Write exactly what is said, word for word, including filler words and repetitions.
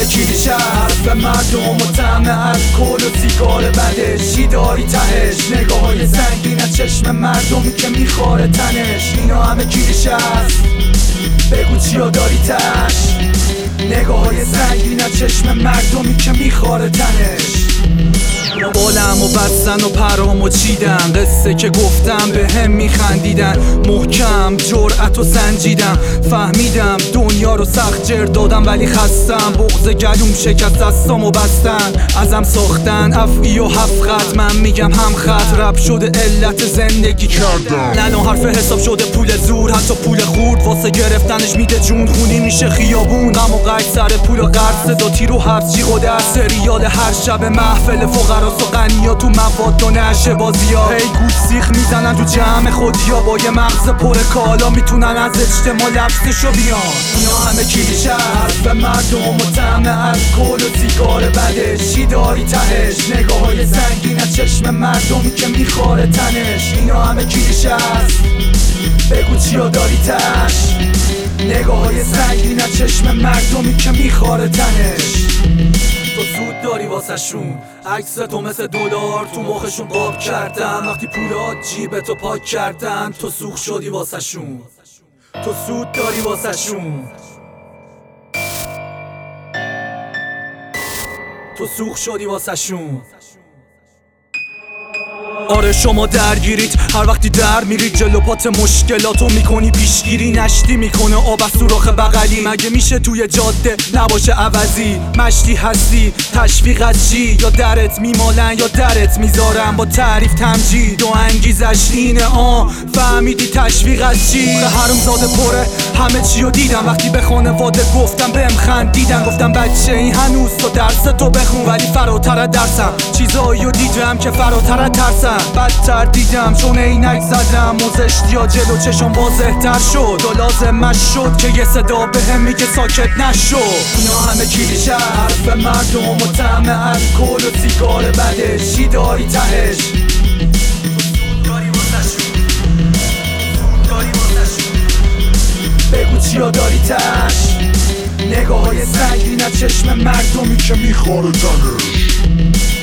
کلیشه هست و مردم و طعم الکل و سیگار بدش چی داری تهش؟ نگاه های سنگین از چشم مردمی که میخوره تنش. اینا همه کلیشه هست، بگو چیا داری تش؟ نگاه های سنگین از چشم مردمی که میخوره تنش. بالم و بستن و پرام و چیدن، قصه که گفتم به هم میخندیدن. محکم جرأت و سنجیدم، فهمیدم دنیا رو سخت جر دادم ولی خستم. بغض گلوم شکست دستام و بستن، ازم ساختن افعی و هفت خط. من میگم هم خط رب شده علت زندگی کردن. نن و حرف حساب شده پول زور، حتی پول خورد واسه گرفتنش میده جون. خونی میشه خیابون، غم و غش سر پول و قرض. صدا تیر و حرف جیغ در سریال هر شب محفل فقرا و غنیا تو مواد و نشه بازی ها. هی گوش سیخ میزنن تو جمع خودیا، با یه مغز پر کالا میتونن از اجتماع لبسشو بیان. اینا همه کلیشه هست و مردم و طعم الکل و سیگار بدش چی داری تهش؟ نگاه های سنگین از چشم مردمی که میخوره تنش. اینا همه کلیشه هست، بگو چیا داری تش؟ نگاه های سنگین از چشم مردمی که میخوره تنش. تو سود داری واسه شون، عکس تو مثل دلار تو مخشون قاب کردن. وقتی پولات جیب تو پاک کردن، تو سوخ شدی واسه شون. تو سود داری واسه شون، تو سوخ شدی واسه شون. آره شما درگیرید، هر وقتی در میرید جلو پات مشکلاتو میکنی پیشگیری. نشتی میکنه آب از سوراخ بغلی، مگه میشه توی جاده نباشه عوضی؟ مشتی هستی تشویقت چی؟ یا درت میمالن یا درت میذارن با تعریف تمجید و انگیزش اینه. آه فهمیدی تشویقت چی؟ حروم زاده پره همه چیو دیدم. وقتی به خانواده گفتم بهم خندیدن، گفتم بچه این هنوز تو درس تو بخون ولی فراتر درسم. چیزاییو دیدم که فراتر ترسم، بدتر دیدم چون عینک زدم. موزشت یا جلو چشم واضح تر شد و لازمش شد که یه صدا بهم میگه ساکت نشو. اینا همه کلیشه هست و مردم و طعم الکل و سیگار بدش چی داری تهش؟ بگو چیا داری تش؟ نگاه های سنگین از چشم مردمی که میخوره تنش.